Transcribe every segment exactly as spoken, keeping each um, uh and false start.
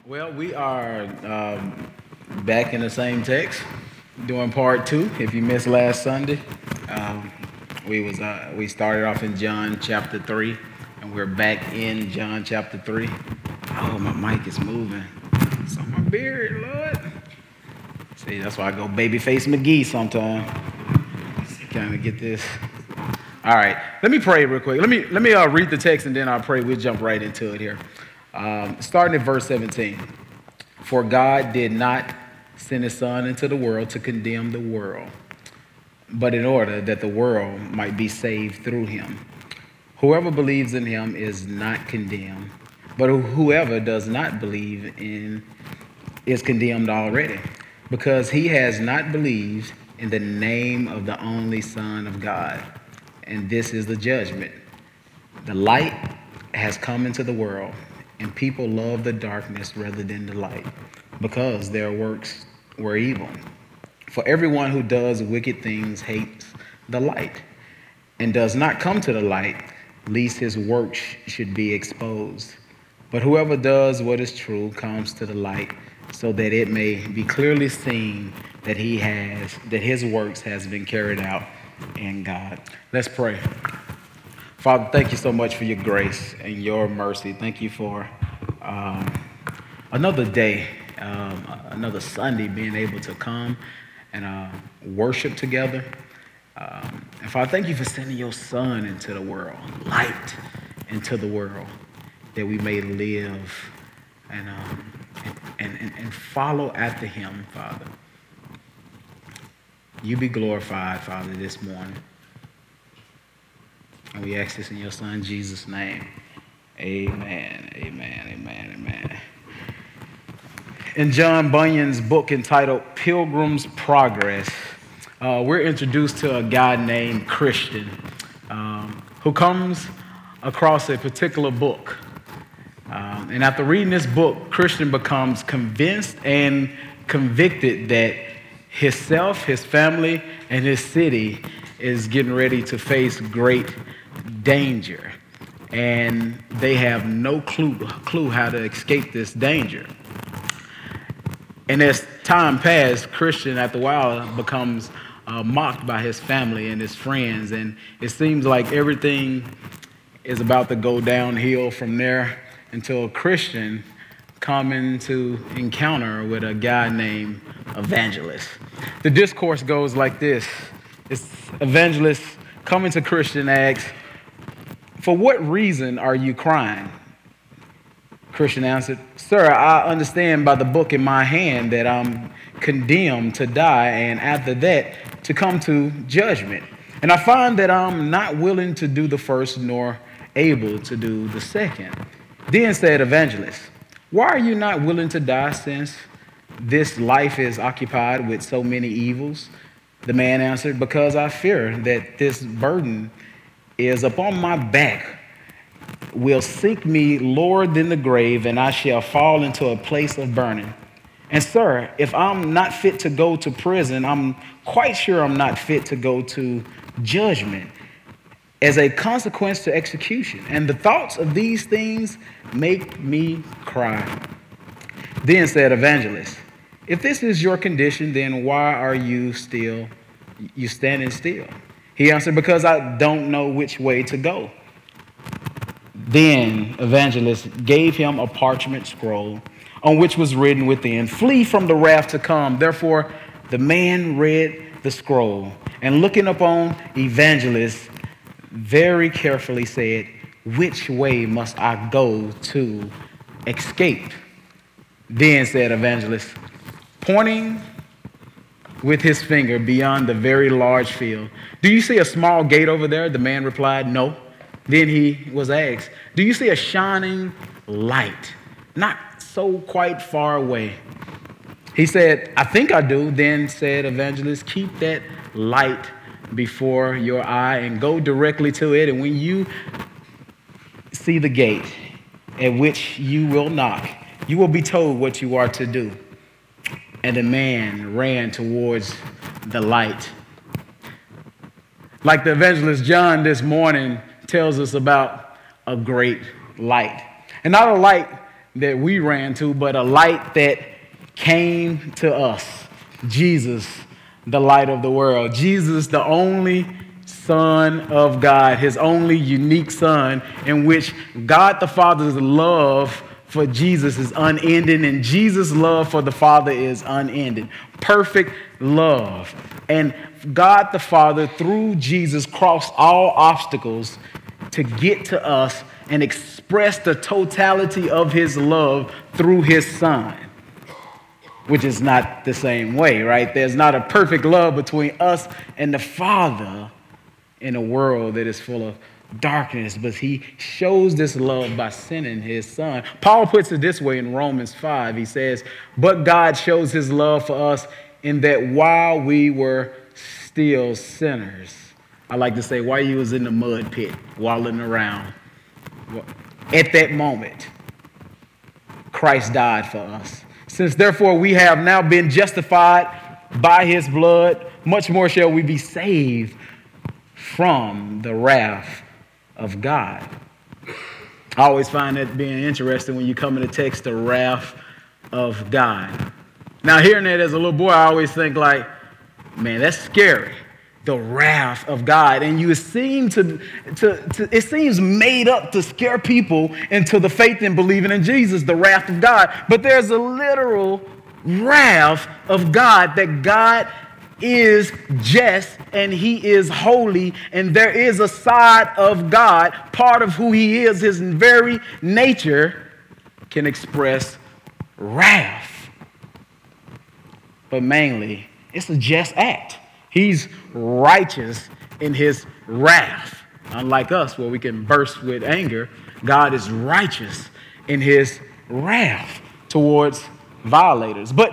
Well, we are um, back in the same text, doing part two. If you missed last Sunday, um, we was uh, we started off in John chapter three, and we're back in John chapter three. Oh, my mic is moving. It's on my beard, Lord. See, that's why I go Babyface McGee sometimes. Kind of get this. All right, let me pray real quick. Let me let me uh, read the text and then I'll pray. We'll jump right into it here. Um, starting at verse seventeen. For God did not send his son into the world to condemn the world, but in order that the world might be saved through him. Whoever believes in him is not condemned, but whoever does not believe in is condemned already, because he has not believed in the name of the only Son of God. And this is the judgment. The light has come into the world, and people love the darkness rather than the light, because their works were evil. For everyone who does wicked things hates the light, and does not come to the light, lest his works should be exposed. But whoever does what is true comes to the light, so that it may be clearly seen that he has, that his works has been carried out in God. Let's pray. Father, thank you so much for your grace and your mercy. Thank you for um, another day, um, another Sunday, being able to come and uh, worship together. Um, and Father, thank you for sending your Son into the world, light into the world, that we may live and, um, and, and, and follow after him, Father. You be glorified, Father, this morning. And we ask this in your Son, Jesus' name. Amen, amen, amen, amen. In John Bunyan's book entitled Pilgrim's Progress, uh, we're introduced to a guy named Christian um, who comes across a particular book. Um, and after reading this book, Christian becomes convinced and convicted that himself, his family, and his city is getting ready to face great danger, and they have no clue clue how to escape this danger. And as time passed, Christian, after a while, becomes uh, mocked by his family and his friends, and it seems like everything is about to go downhill from there until Christian come into encounter with a guy named Evangelist. The discourse goes like this. It's Evangelist coming to Christian asks, "For what reason are you crying?" Christian answered, "Sir, I understand by the book in my hand that I'm condemned to die, and after that to come to judgment. And I find that I'm not willing to do the first nor able to do the second." Then said Evangelist, "Why are you not willing to die, since this life is occupied with so many evils?" The man answered, "Because I fear that this burden is upon my back will sink me lower than the grave, and I shall fall into a place of burning. And sir, if I'm not fit to go to prison, I'm quite sure I'm not fit to go to judgment as a consequence to execution. And the thoughts of these things make me cry." Then said Evangelist, "If this is your condition, then why are you still, you standing still?" He answered, "Because I don't know which way to go." Then Evangelist gave him a parchment scroll on which was written within, "Flee from the wrath to come." Therefore, the man read the scroll, and looking upon Evangelist very carefully said, "Which way must I go to escape?" Then said Evangelist, pointing with his finger beyond the very large field, "Do you see a small gate over there?" The man replied, "No." Then he was asked, "Do you see a shining light, not so quite far away?" He said, "I think I do." Then said Evangelist, "Keep that light before your eye and go directly to it. And when you see the gate at which you will knock, you will be told what you are to do." And the man ran towards the light. Like the evangelist John this morning tells us about a great light. And not a light that we ran to, but a light that came to us. Jesus, the light of the world. Jesus, the only Son of God, his only unique Son, in which God the Father's love for Jesus is unending, and Jesus' love for the Father is unending. Perfect love. And God the Father, through Jesus, crossed all obstacles to get to us and express the totality of his love through his Son, which is not the same way, right? There's not a perfect love between us and the Father in a world that is full of darkness, but he shows this love by sending his Son. Paul puts it this way in Romans five. He says, but God shows his love for us in that while we were still sinners, I like to say, while you was in the mud pit, wallowing around, at that moment, Christ died for us. Since therefore we have now been justified by his blood, much more shall we be saved from the wrath of God. I always find that being interesting when you come in the text, the wrath of God. Now, hearing that as a little boy, I always think like, man, that's scary. The wrath of God. And you seem to, to, to, it seems made up to scare people into the faith and believing in Jesus, the wrath of God. But there's a literal wrath of God, that God is just and he is holy, and there is a side of God, part of who he is, his very nature, can express wrath. But mainly, it's a just act. He's righteous in his wrath. Unlike us, where we can burst with anger, God is righteous in his wrath towards violators. But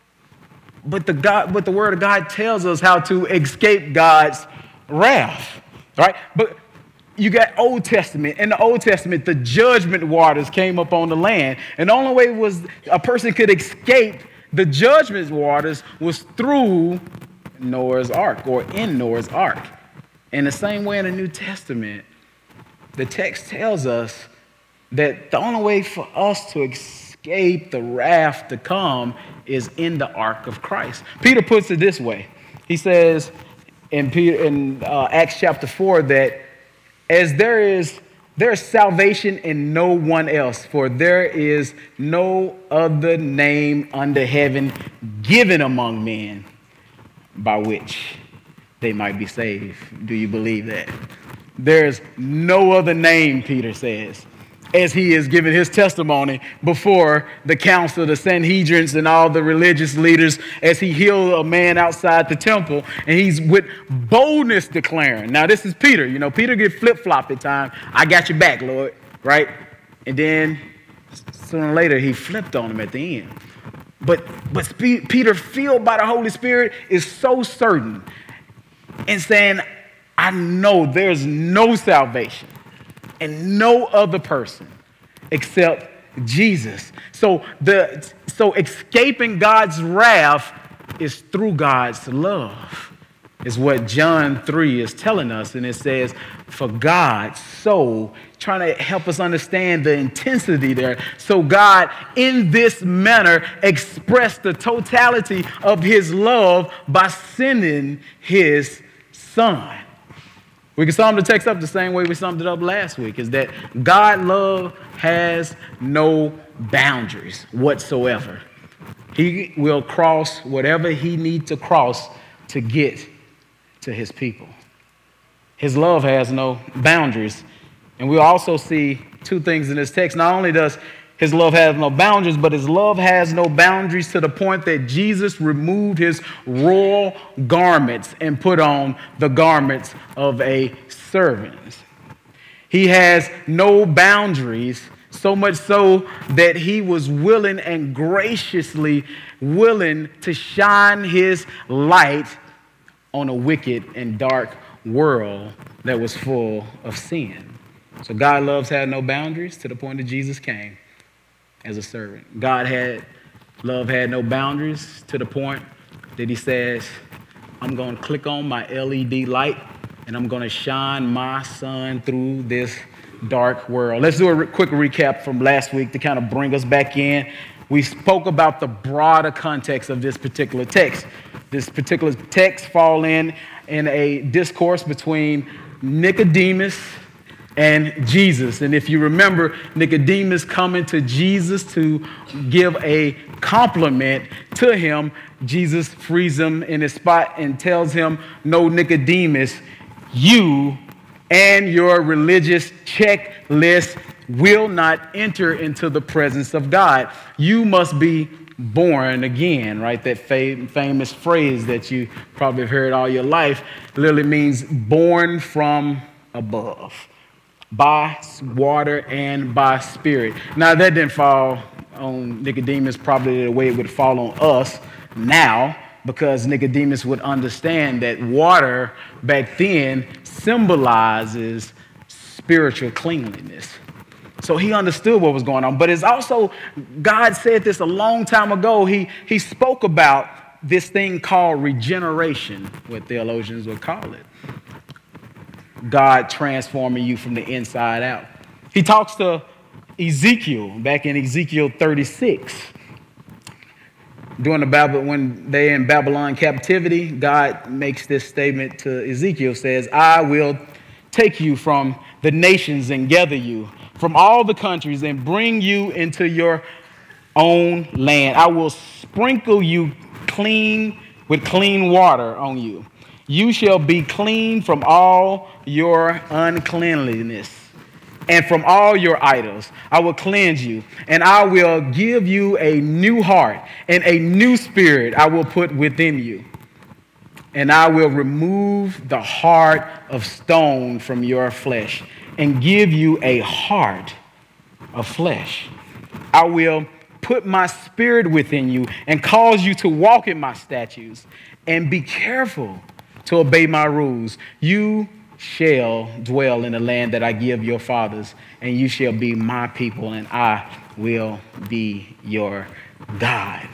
But the God, but the word of God tells us how to escape God's wrath, right? But you got Old Testament. In the Old Testament, the judgment waters came up on the land. And the only way was a person could escape the judgment waters was through Noah's Ark, or in Noah's Ark. In the same way in the New Testament, the text tells us that the only way for us to escape the wrath to come is in the ark of Christ. Peter puts it this way. He says in, Peter, in uh, Acts chapter four that as there is there is salvation in no one else, for there is no other name under heaven given among men by which they might be saved. Do you believe that? There's no other name, Peter says, as he is giving his testimony before the council, the Sanhedrins, and all the religious leaders, as he healed a man outside the temple, and he's with boldness declaring. Now, this is Peter. You know, Peter get flip-flopped at times. I got your back, Lord, right? And then sooner or later, he flipped on him at the end. But, but Peter, filled by the Holy Spirit, is so certain and saying, I know there's no salvation and no other person except Jesus. So the so escaping God's wrath is through God's love, is what John three is telling us. And it says, for God so, trying to help us understand the intensity there. So God, in this manner, expressed the totality of his love by sending his Son. We can sum the text up the same way we summed it up last week, is that God's love has no boundaries whatsoever. He will cross whatever he needs to cross to get to his people. His love has no boundaries. And we also see two things in this text. Not only does his love have no boundaries, but his love has no boundaries to the point that Jesus removed his royal garments and put on the garments of a servant. He has no boundaries, so much so that he was willing and graciously willing to shine his light on a wicked and dark world that was full of sin. So God's love had no boundaries to the point that Jesus came as a servant. God had, love had no boundaries to the point that he says, I'm going to click on my L E D light and I'm going to shine my Son through this dark world. Let's do a re- quick recap from last week to kind of bring us back in. We spoke about the broader context of this particular text. This particular text fall in in a discourse between Nicodemus and Jesus. And if you remember, Nicodemus coming to Jesus to give a compliment to him, Jesus frees him in his spot and tells him, "No, Nicodemus, you and your religious checklist will not enter into the presence of God. You must be born again," right? That fam- famous phrase that you probably have heard all your life literally means born from above, by water and by spirit. Now, that didn't fall on Nicodemus probably the way it would fall on us now, because Nicodemus would understand that water back then symbolizes spiritual cleanliness. So he understood what was going on. But it's also, God said this a long time ago. He, he spoke about this thing called regeneration, what theologians would call it. God transforming you from the inside out. He talks to Ezekiel back in Ezekiel thirty-six. During the Babylon, when they're in Babylon captivity, God makes this statement to Ezekiel, says, "I will take you from the nations and gather you from all the countries and bring you into your own land. I will sprinkle you clean with clean water on you. You shall be clean from all your uncleanliness and from all your idols. I will cleanse you, and I will give you a new heart, and a new spirit I will put within you. And I will remove the heart of stone from your flesh and give you a heart of flesh. I will put my spirit within you and cause you to walk in my statutes and be careful to obey my rules. You shall dwell in the land that I give your fathers, and you shall be my people, and I will be your God."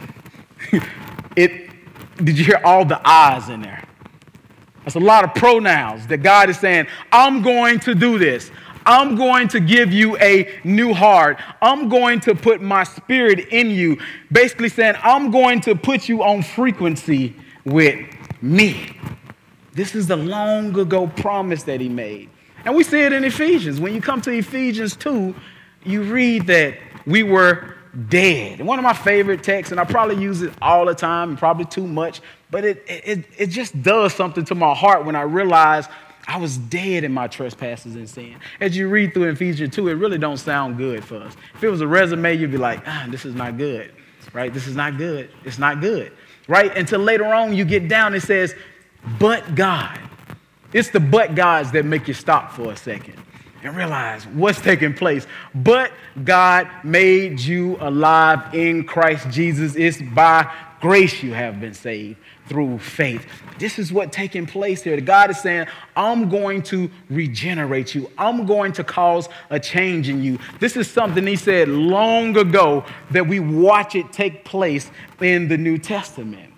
It, did you hear all the I's in there? That's a lot of pronouns that God is saying, I'm going to do this. I'm going to give you a new heart. I'm going to put my spirit in you. Basically saying, I'm going to put you on frequency with me. This is the long ago promise that he made. And we see it in Ephesians. When you come to Ephesians two, you read that we were dead. And one of my favorite texts, and I probably use it all the time, probably too much, but it, it, it just does something to my heart when I realize I was dead in my trespasses and sin. As you read through Ephesians two, it really don't sound good for us. If it was a resume, you'd be like, ah, this is not good, right? This is not good. It's not good, right? Until later on, you get down, it says, but God. It's the but gods that make you stop for a second and realize what's taking place. But God made you alive in Christ Jesus. It's by grace you have been saved through faith. This is what's taking place here. God is saying, I'm going to regenerate you. I'm going to cause a change in you. This is something he said long ago that we watch it take place in the New Testament.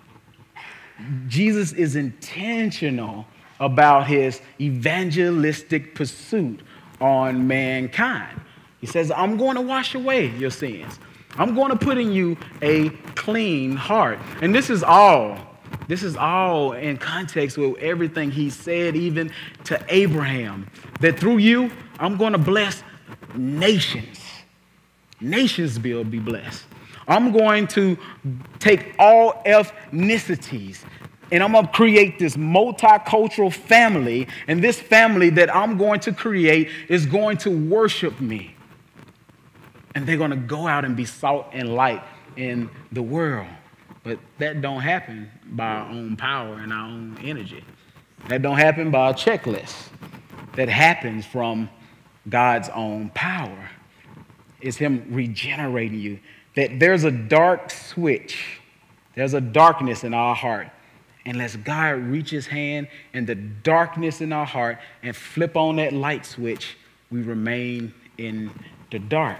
Jesus is intentional about his evangelistic pursuit on mankind. He says, I'm going to wash away your sins. I'm going to put in you a clean heart. And this is all, this is all in context with everything he said even to Abraham, that through you, I'm going to bless nations. Nations will be blessed. I'm going to take all ethnicities and I'm going to create this multicultural family. And this family that I'm going to create is going to worship me. And they're going to go out and be salt and light in the world. But that don't happen by our own power and our own energy. That don't happen by a checklist. That happens from God's own power. It's him regenerating you. That there's a dark switch. There's a darkness in our heart. Unless God reach his hand in the darkness in our heart and flip on that light switch, we remain in the dark.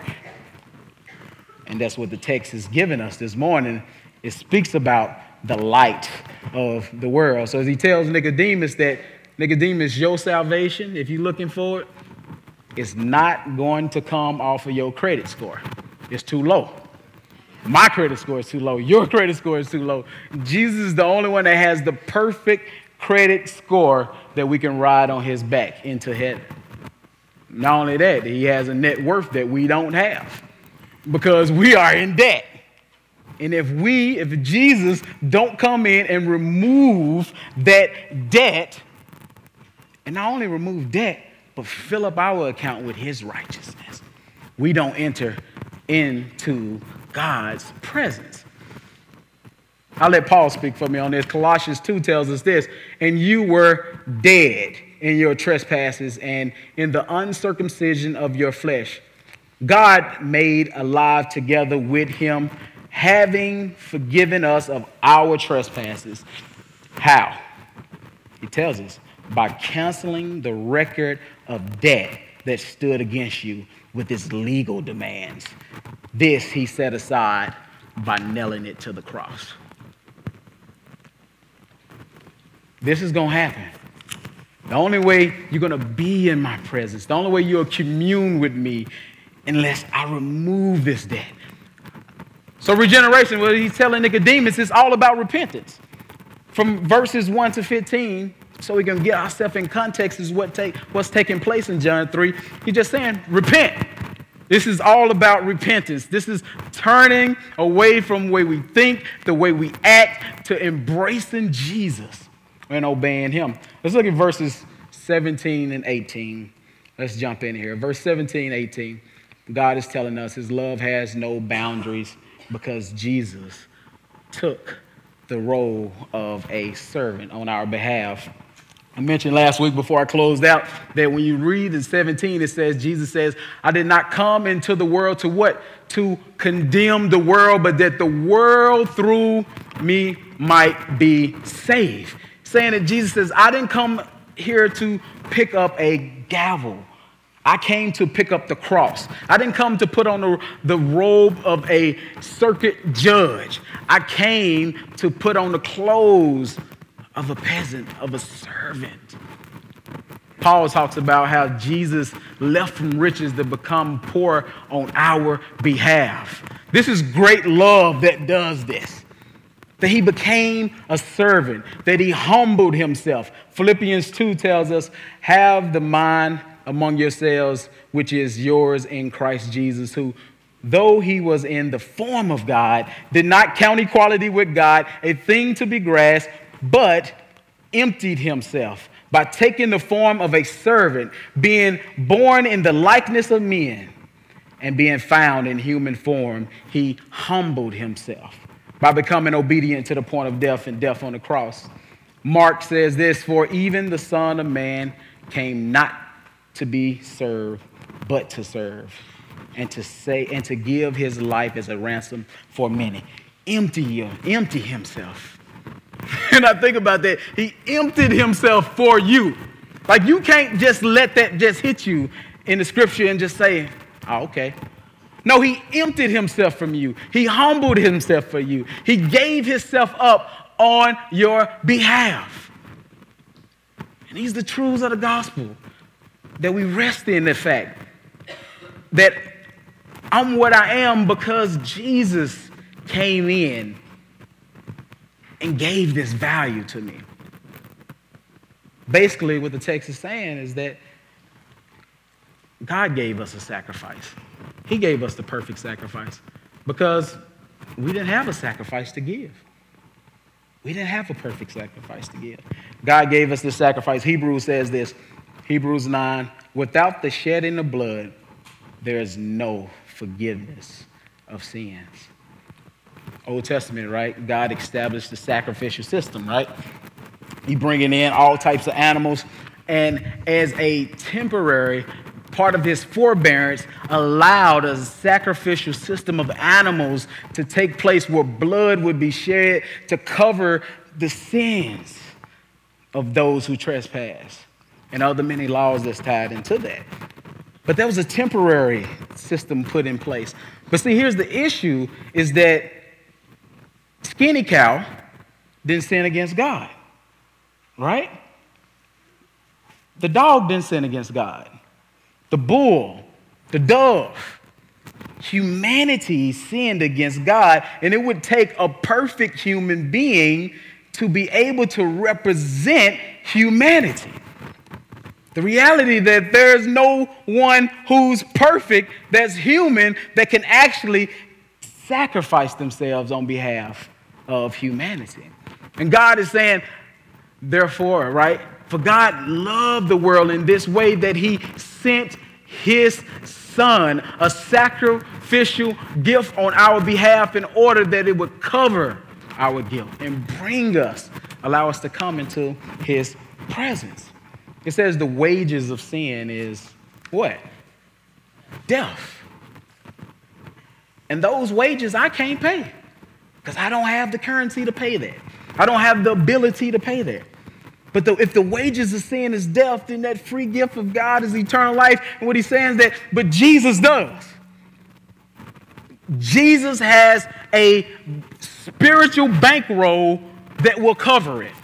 And that's what the text is giving us this morning. It speaks about the light of the world. So as he tells Nicodemus that, Nicodemus, your salvation, if you're looking for it, It's not going to come off of your credit score. It's too low. My credit score is too low. Your credit score is too low. Jesus is the only one that has the perfect credit score that we can ride on his back into heaven. Not only that, he has a net worth that we don't have because we are in debt. And if we, if Jesus don't come in and remove that debt, and not only remove debt, but fill up our account with his righteousness, we don't enter into God's presence. I'll let Paul speak for me on this. Colossians two tells us this, and you were dead in your trespasses and in the uncircumcision of your flesh. God made alive together with him, having forgiven us of our trespasses. How? He tells us, by canceling the record of debt that stood against you with its legal demands. This he set aside by nailing it to the cross. This is going to happen. The only way you're going to be in my presence, the only way you'll commune with me, unless I remove this debt. So regeneration, what he's telling Nicodemus, is all about repentance. From verses one to fifteen, so we can get ourselves in context, is what take, what's taking place in John three. He's just saying, repent. This is all about repentance. This is turning away from the way we think, the way we act, to embracing Jesus and obeying him. Let's look at verses seventeen and eighteen. Let's jump in here. Verse seventeen, eighteen. God is telling us his love has no boundaries because Jesus took the role of a servant on our behalf. I mentioned last week before I closed out that when you read in seventeen, it says, Jesus says, I did not come into the world to what? To condemn the world, but that the world through me might be saved. Saying that Jesus says, I didn't come here to pick up a gavel. I came to pick up the cross. I didn't come to put on the, the robe of a circuit judge. I came to put on the clothes of a peasant, of a servant. Paul talks about how Jesus left from riches to become poor on our behalf. This is great love that does this. That he became a servant, that he humbled himself. Philippians two tells us, have the mind among yourselves, which is yours in Christ Jesus, who, though he was in the form of God, did not count equality with God a thing to be grasped, but emptied himself by taking the form of a servant, being born in the likeness of men, and being found in human form, he humbled himself by becoming obedient to the point of death and death on the cross. Mark says this, for even the Son of Man came not to be served, but to serve, and to say and to give his life as a ransom for many. Empty, empty himself. And I think about that. He emptied himself for you. Like, you can't just let that just hit you in the scripture and just say, oh, okay. No, he emptied himself from you. He humbled himself for you. He gave himself up on your behalf. And these are the truths of the gospel that we rest in, the fact that I'm what I am because Jesus came in and gave this value to me. Basically, what the text is saying is that God gave us a sacrifice. He gave us the perfect sacrifice because we didn't have a sacrifice to give. We didn't have a perfect sacrifice to give. God gave us the sacrifice. Hebrews says this, Hebrews nine, without the shedding of blood, there is no forgiveness of sins. Old Testament, right? God established the sacrificial system, right? He bringing in all types of animals, and as a temporary part of his forbearance, allowed a sacrificial system of animals to take place where blood would be shed to cover the sins of those who trespass, and other many laws that's tied into that. But there was a temporary system put in place. But see, here's the issue, is that Skinny Cow didn't sin against God, right? The dog didn't sin against God. the bull, the dove. Humanity sinned against God, and it would take a perfect human being to be able to represent humanity. The reality that there's no one who's perfect, that's human, that can actually sacrifice themselves on behalf of humanity. And God is saying, therefore, right? For God loved the world in this way that he sent his son, a sacrificial gift on our behalf in order that it would cover our guilt and bring us, allow us to come into his presence. It says the wages of sin is what? Death. And those wages I can't pay because I don't have the currency to pay that. I don't have the ability to pay that. But the, if the wages of sin is death, then that free gift of God is eternal life. And what he's saying is that, but Jesus does. Jesus has a spiritual bankroll that will cover it.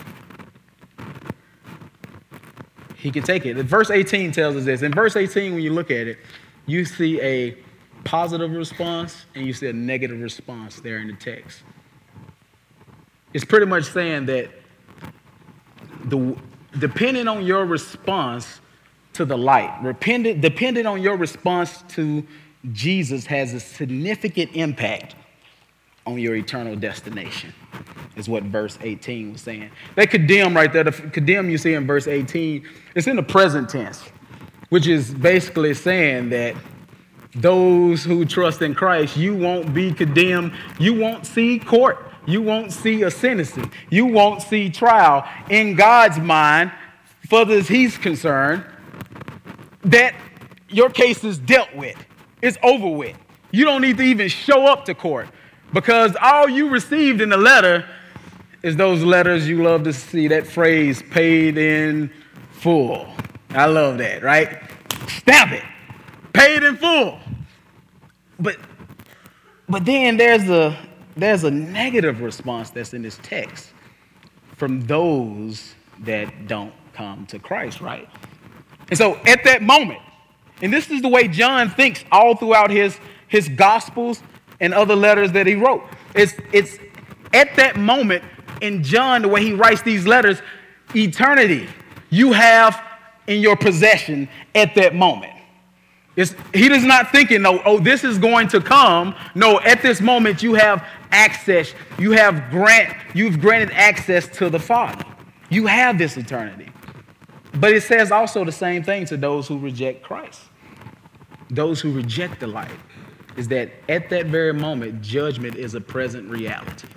He can take it. Verse eighteen tells us this. In verse eighteen, when you look at it, you see a positive response and you see a negative response there in the text. It's pretty much saying that the depending on your response to the light, depending, depending on your response to Jesus has a significant impact on your eternal destination, is what verse eighteen was saying. That condemn right there, the condemn you see in verse eighteen, it's in the present tense, which is basically saying that those who trust in Christ, you won't be condemned. You won't see court. You won't see a sentencing. You won't see trial. In God's mind, further as he's concerned, that your case is dealt with. It's over with. You don't need to even show up to court because all you received in the letter is those letters you love to see, that phrase, paid in full. I love that, right? Stamp it. Paid in full. But but then there's a there's a negative response that's in this text from those that don't come to Christ, right? And so at that moment, and this is the way John thinks all throughout his, his Gospels and other letters that he wrote. It's, it's at that moment in John, the way he writes these letters, eternity you have in your possession at that moment. It's, he is not thinking, no, oh, this is going to come. No, at this moment you have access. You have grant. You've granted access to the Father. You have this eternity. But it says also the same thing to those who reject Christ. Those who reject the light is that at that very moment, judgment is a present reality.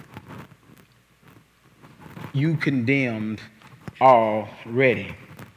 You condemned already.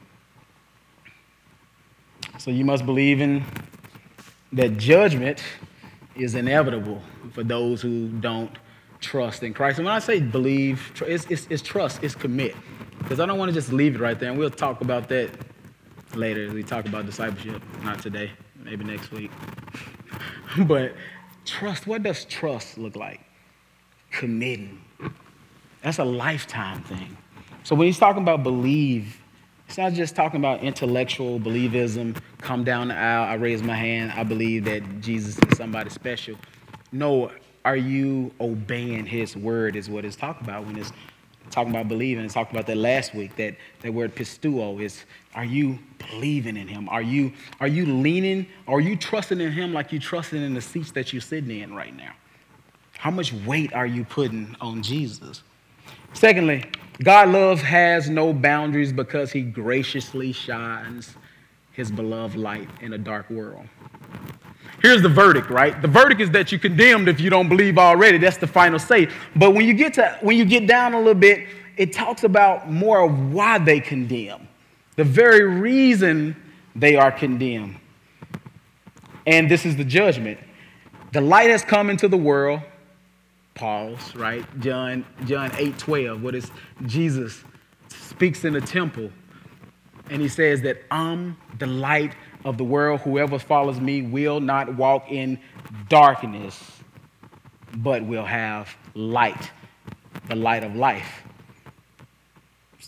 So you must believe in that judgment is inevitable for those who don't trust in Christ. And when I say believe, it's, it's, it's trust, it's commit. Because I don't want to just leave it right there. And we'll talk about that later. We talk about discipleship, not today, maybe next week. But trust, what does trust look like? Committing. That's a lifetime thing. So when he's talking about believe, it's not just talking about intellectual believism, come down the aisle, I raise my hand, I believe that Jesus is somebody special. No, are you obeying his word is what it's talking about when it's talking about believing. It's talked about that last week, that, that word pistuo is, are you believing in him? Are you, are you leaning, are you trusting in him like you trusting in the seats that you're sitting in right now? How much weight are you putting on Jesus? Secondly, God's love has no boundaries because he graciously shines his beloved light in a dark world. Here's the verdict, right? The verdict is that you're condemned if you don't believe already. That's the final say. But when you get to when you get down a little bit, it talks about more of why they condemn. The very reason they are condemned. And this is the judgment. The light has come into the world. Pause, right? John, John eight twelve, what is Jesus speaks in the temple. And he says that I'm the light of the world. Whoever follows me will not walk in darkness, but will have light, the light of life.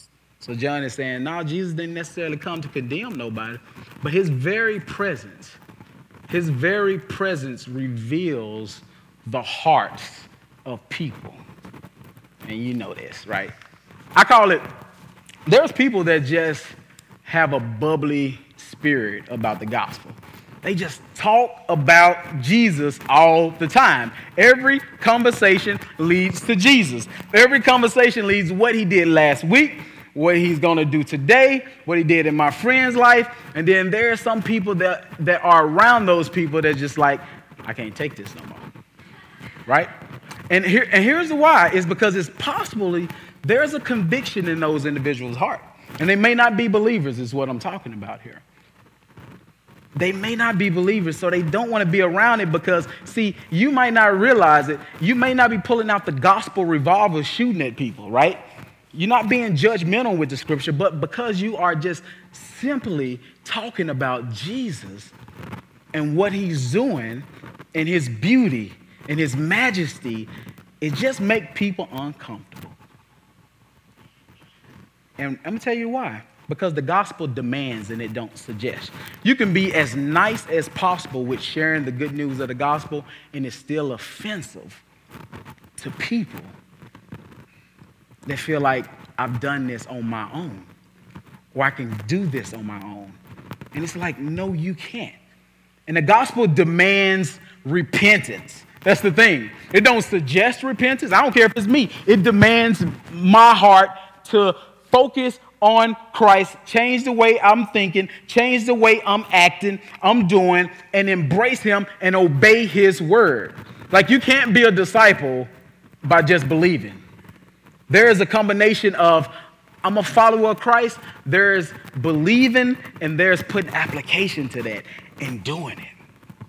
So John is saying, no, Jesus didn't necessarily come to condemn nobody, but his very presence, his very presence reveals the hearts of people. And you know this, right? I call it, there's people that just have a bubbly spirit about the gospel. They just talk about Jesus all the time. Every conversation leads to Jesus. Every conversation leads to what he did last week, what he's going to do today, what he did in my friend's life. And then there are some people that, that are around those people that just like, I can't take this no more. Right? And here and here's the why. Is because it's possibly there's a conviction in those individuals' heart. And they may not be believers is what I'm talking about here. They may not be believers, so they don't want to be around it because, see, you might not realize it. You may not be pulling out the gospel revolver shooting at people, right? You're not being judgmental with the scripture, but because you are just simply talking about Jesus and what he's doing and his beauty and his majesty, it just makes people uncomfortable. And I'm going to tell you why. Because the gospel demands and it don't suggest. You can be as nice as possible with sharing the good news of the gospel and it's still offensive to people that feel like I've done this on my own or I can do this on my own. And it's like, no, you can't. And the gospel demands repentance. That's the thing. It don't suggest repentance. I don't care if it's me. It demands my heart to focus on Christ, change the way I'm thinking, change the way I'm acting, I'm doing, and embrace him and obey his word. Like you can't be a disciple by just believing. There is a combination of I'm a follower of Christ, there's believing, and there's putting application to that and doing it.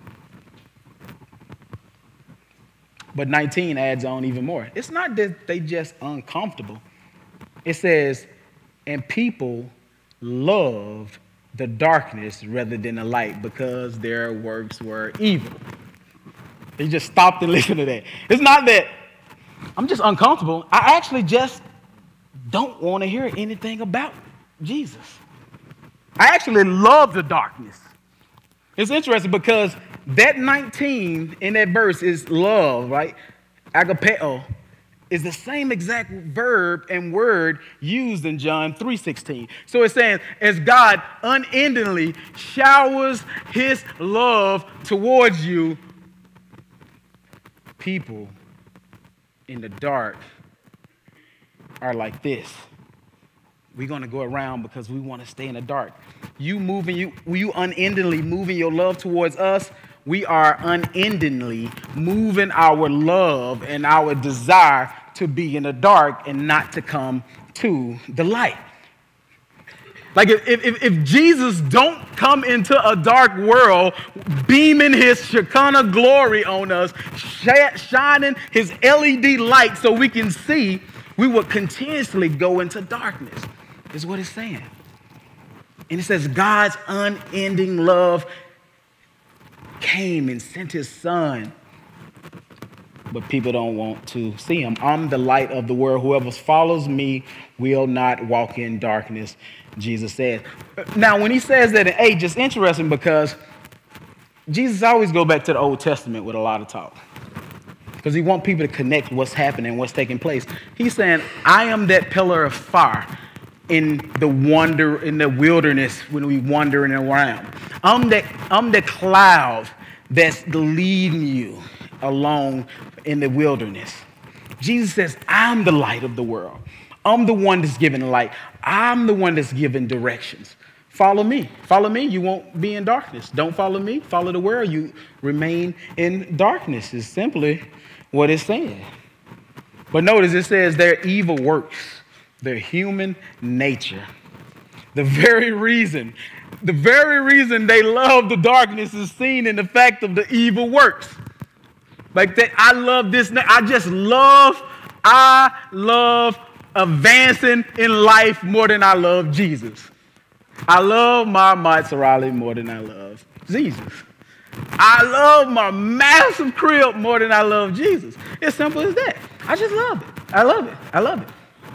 But nineteen adds on even more. It's not that they just uncomfortable. It says, and people loved the darkness rather than the light because their works were evil. They just stopped and listened to that. It's not that I'm just uncomfortable. I actually just don't want to hear anything about Jesus. I actually love the darkness. It's interesting because that nineteen in that verse is love, right? Agapeo is the same exact verb and word used in John three sixteen. So it's saying, as God unendingly showers his love towards you, people in the dark are like this. We're going to go around because we want to stay in the dark. You moving, you, you unendingly moving your love towards us, we are unendingly moving our love and our desire to be in the dark and not to come to the light. Like if, if, if Jesus don't come into a dark world, beaming his Shekinah glory on us, shining his L E D light so we can see, we would continuously go into darkness, is what it's saying. And it says God's unending love came and sent his son, but people don't want to see him. I'm the light of the world. Whoever follows me will not walk in darkness, Jesus said. Now, when he says that in eight, it's interesting because Jesus always go back to the Old Testament with a lot of talk because he wants people to connect what's happening, what's taking place. He's saying, I am that pillar of fire in the wonder in the wilderness when we wandering around. I'm the I'm the cloud that's leading you along in the wilderness. Jesus says, I'm the light of the world. I'm the one that's giving the light. I'm the one that's giving directions. Follow me. Follow me. You won't be in darkness. Don't follow me. Follow the world. You remain in darkness is simply what it's saying. But notice it says their evil works. Their human nature. The very reason, the very reason they love the darkness is seen in the fact of the evil works. Like that, I love this. I just love, I love advancing in life more than I love Jesus. I love my Maserati more than I love Jesus. I love my massive crib more than I love Jesus. It's simple as that. I just love it. I love it. I love it.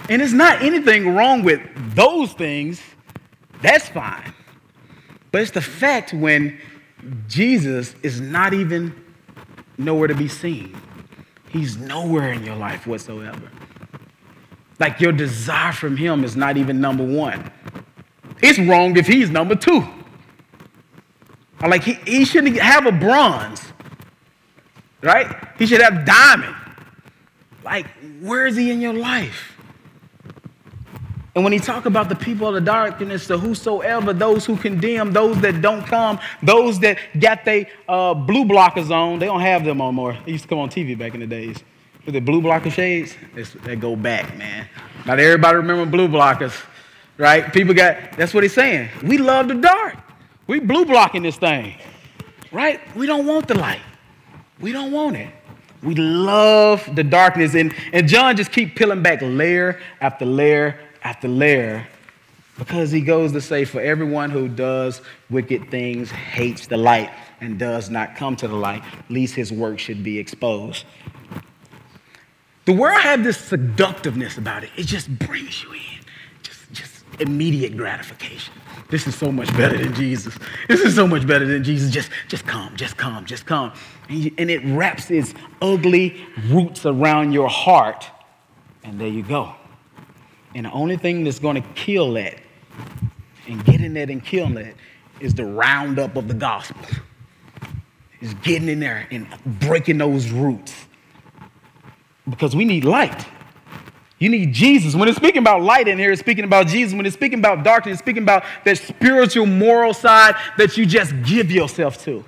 And it's not anything wrong with those things. That's fine. But it's the fact when Jesus is not even nowhere to be seen. He's nowhere in your life whatsoever. Like your desire from him is not even number one. It's wrong if he's number two. Or like he, he shouldn't have a bronze, right? He should have diamond. Like, where is he in your life? And when he talk about the people of the darkness, the whosoever, those who condemn, those that don't come, those that got their uh, blue blockers on, they don't have them on more. They used to come on T V back in the days. With the blue blocker shades, it's, they go back, man. Not everybody remember blue blockers, right? People got, that's what he's saying. We love the dark. We blue blocking this thing, right? We don't want the light. We don't want it. We love the darkness. And, and John just keep peeling back layer after layer after layer, because he goes to say, for everyone who does wicked things hates the light and does not come to the light, lest his work should be exposed. The world have this seductiveness about it. It just brings you in, just, just immediate gratification. This is so much better than Jesus. This is so much better than Jesus. Just, just come, just come, just come. And, you, and it wraps its ugly roots around your heart, and there you go. And the only thing that's going to kill that and get in that and kill that is the roundup of the gospel. Is getting in there and breaking those roots. Because we need light. You need Jesus. When it's speaking about light in here, it's speaking about Jesus. When it's speaking about darkness, it's speaking about that spiritual, moral side that you just give yourself to.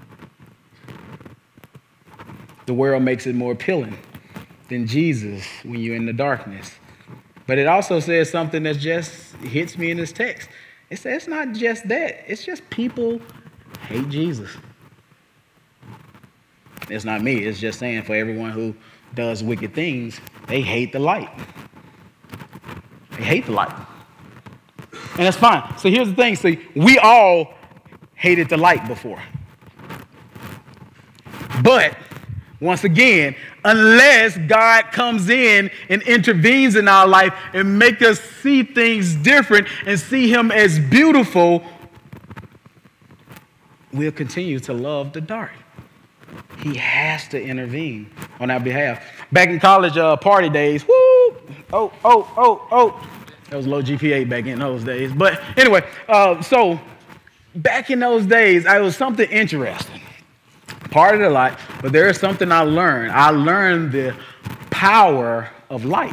The world makes it more appealing than Jesus when you're in the darkness. But it also says something that just hits me in this text. It says it's not just that. It's just people hate Jesus. It's not me. It's just saying for everyone who does wicked things, they hate the light. They hate the light. And that's fine. So here's the thing. See, we all hated the light before. But once again, unless God comes in and intervenes in our life and make us see things different and see him as beautiful, we'll continue to love the dark. He has to intervene on our behalf. Back in college uh, party days, whoo, oh, oh, oh, oh. That was low G P A back in those days. But anyway, uh, so back in those days, I was something interesting. Part of the light, but there is something I learned. I learned the power of light.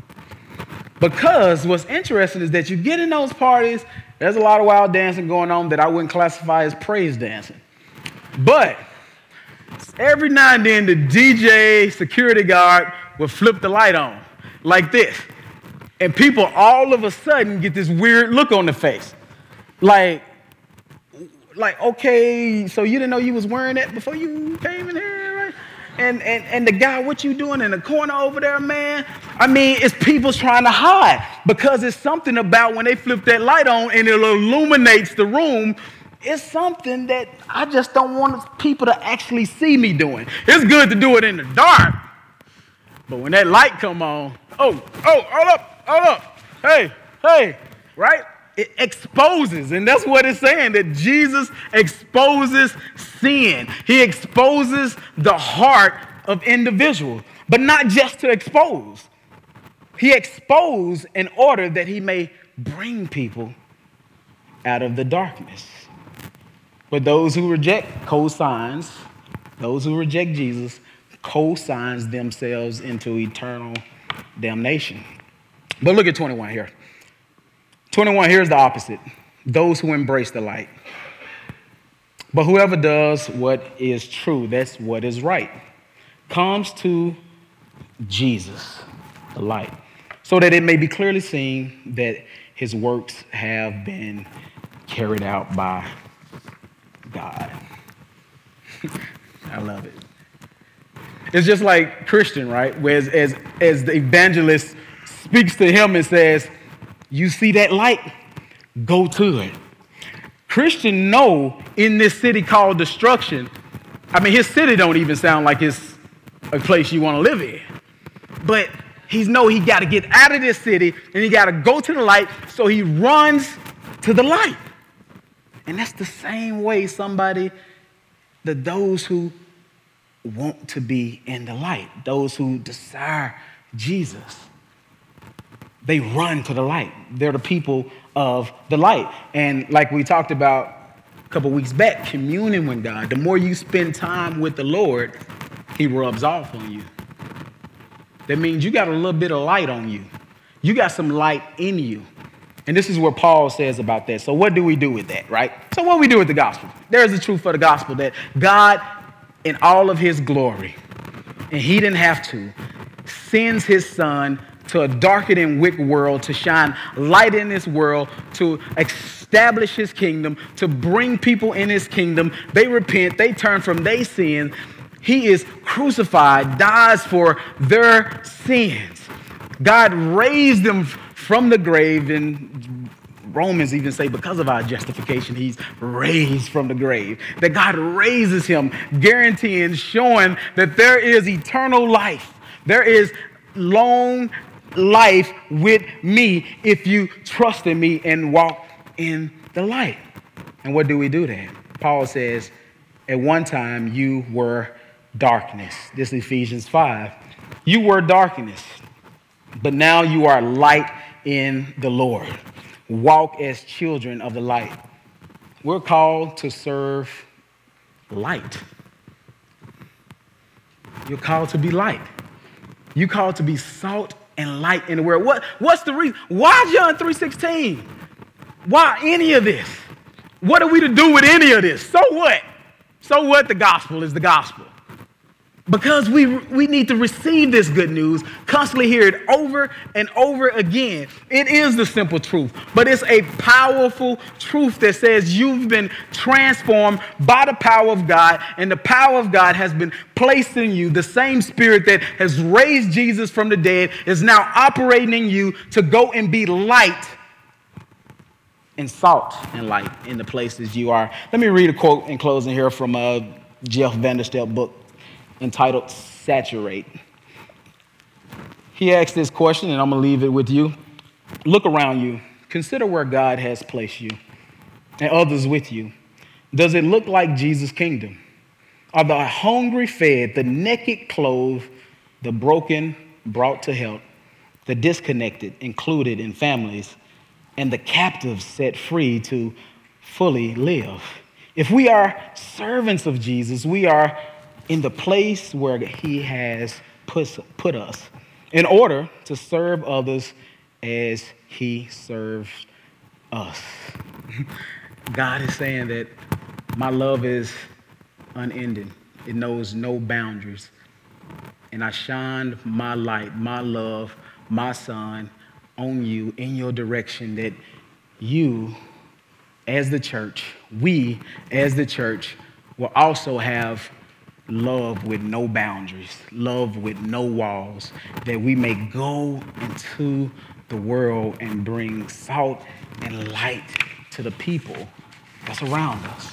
Because what's interesting is that you get in those parties, there's a lot of wild dancing going on that I wouldn't classify as praise dancing. But every now and then, the D J security guard will flip the light on like this. And people all of a sudden get this weird look on their face. Like, like, okay, so you didn't know you was wearing that before you came in here, right? And, and, and the guy, what you doing in the corner over there, man? I mean, it's people trying to hide because it's something about when they flip that light on and it illuminates the room. It's something that I just don't want people to actually see me doing. It's good to do it in the dark. But when that light come on, oh, oh, hold up, hold up, hey, hey, right? It exposes, and that's what it's saying, that Jesus exposes sin. He exposes the heart of individuals, but not just to expose. He exposed in order that he may bring people out of the darkness. But those who reject cosigns, those who reject Jesus, cosigns themselves into eternal damnation. But look at twenty-one here. twenty-one, here's the opposite. Those who embrace the light. But whoever does what is true, that's what is right, comes to Jesus, the light, so that it may be clearly seen that his works have been carried out by God. I love it. It's just like Christian, right? Where as, as, as the evangelist speaks to him and says, you see that light? Go to it. Christian know in this city called destruction, I mean, his city don't even sound like it's a place you want to live in. But he He's know he got to get out of this city and he got to go to the light. So he runs to the light. And that's the same way somebody, the those who want to be in the light, those who desire Jesus, they run to the light. They're the people of the light. And like we talked about a couple weeks back, communing with God, the more you spend time with the Lord, he rubs off on you. That means you got a little bit of light on you. You got some light in you. And this is what Paul says about that. So what do we do with that, right? So what do we do with the gospel? There's the truth for the gospel that God, in all of his glory, and he didn't have to, sends his son to a darkened and wicked world to shine light in this world, to establish his kingdom, to bring people in his kingdom. They repent, they turn from their sins. He is crucified, dies for their sins. God raised them from the grave, and Romans even say because of our justification, he's raised from the grave. That God raises him, guaranteeing, showing that there is eternal life. There is long life with me if you trust in me and walk in the light. And what do we do then? Paul says, at one time you were darkness. This is Ephesians five. You were darkness, but now you are light in the Lord. Walk as children of the light. We're called to serve light. You're called to be light. You're called to be salt and light in the world. What, what's the reason? Why John three sixteen? Why any of this? What are we to do with any of this? So what? So what? The gospel is the gospel. Because we we need to receive this good news, constantly hear it over and over again. It is the simple truth, but it's a powerful truth that says you've been transformed by the power of God, and the power of God has been placed in you. The same spirit that has raised Jesus from the dead is now operating in you to go and be light and salt and light in the places you are. Let me read a quote in closing here from uh, Jeff Vanderstelt book, entitled Saturate. He asked this question, and I'm going to leave it with you. Look around you. Consider where God has placed you and others with you. Does it look like Jesus' kingdom? Are the hungry fed, the naked clothed, the broken brought to health, the disconnected included in families, and the captives set free to fully live? If we are servants of Jesus, we are in the place where he has put, put us in order to serve others as he serves us. God is saying that my love is unending. It knows no boundaries. And I shined my light, my love, my son on you in your direction, that you as the church, we as the church will also have love with no boundaries, love with no walls, that we may go into the world and bring salt and light to the people that's around us.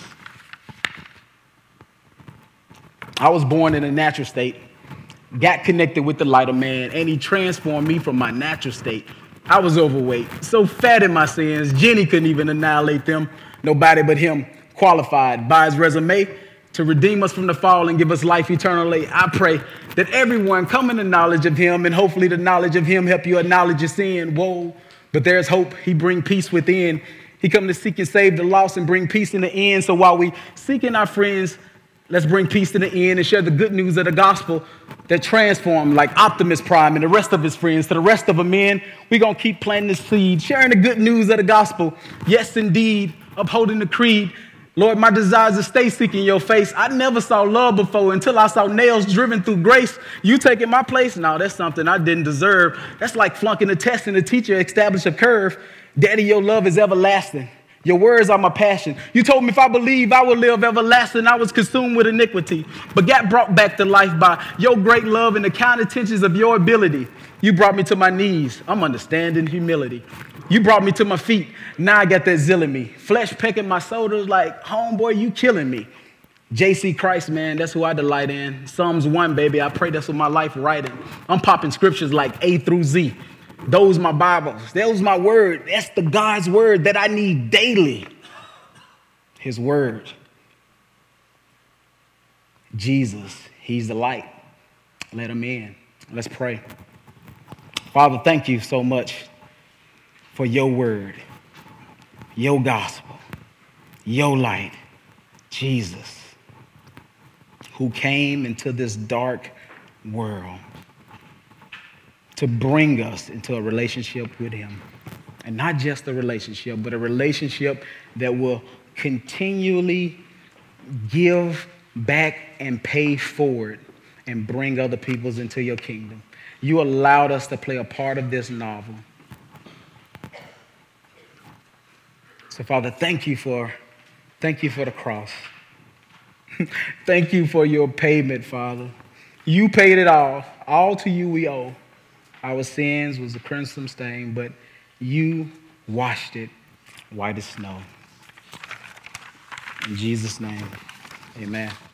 I was born in a natural state, got connected with the light of man, and he transformed me from my natural state. I was overweight, so fat in my sins, Jenny couldn't even annihilate them. Nobody but him qualified by his resume to redeem us from the fall and give us life eternally. I pray that everyone come in the knowledge of him, and hopefully the knowledge of him help you acknowledge your sin. Whoa, but there's hope. He bring peace within. He come to seek and save the lost and bring peace in the end. So while we seeking our friends, let's bring peace to the end and share the good news of the gospel that transform, like Optimus Prime and the rest of his friends. To the rest of the men, we're going to keep planting the seed, sharing the good news of the gospel. Yes, indeed, upholding the creed. Lord, my desire is to stay seeking your face. I never saw love before until I saw nails driven through grace. You taking my place? No, that's something I didn't deserve. That's like flunking a test and the teacher established a curve. Daddy, your love is everlasting. Your words are my passion. You told me if I believe, I will live everlasting. I was consumed with iniquity, but got brought back to life by your great love and the kind intentions of your ability. You brought me to my knees. I'm understanding humility. You brought me to my feet. Now I got that zeal in me. Flesh pecking my shoulders like, homeboy, you killing me. J C Christ, man, that's who I delight in. Psalms one, baby, I pray that's what my life writing. I'm popping scriptures like A through Z. Those my Bibles. That was my word. That's the God's word that I need daily. His word. Jesus, he's the light. Let him in. Let's pray. Father, thank you so much for your word, your gospel, your light, Jesus, who came into this dark world to bring us into a relationship with him. And not just a relationship, but a relationship that will continually give back and pay forward and bring other peoples into your kingdom. You allowed us to play a part of this novel. So, Father, thank you for, thank you for the cross. Thank you for your payment, Father. You paid it all. All to you we owe. Our sins was a crimson stain, but you washed it white as snow. In Jesus' name, amen.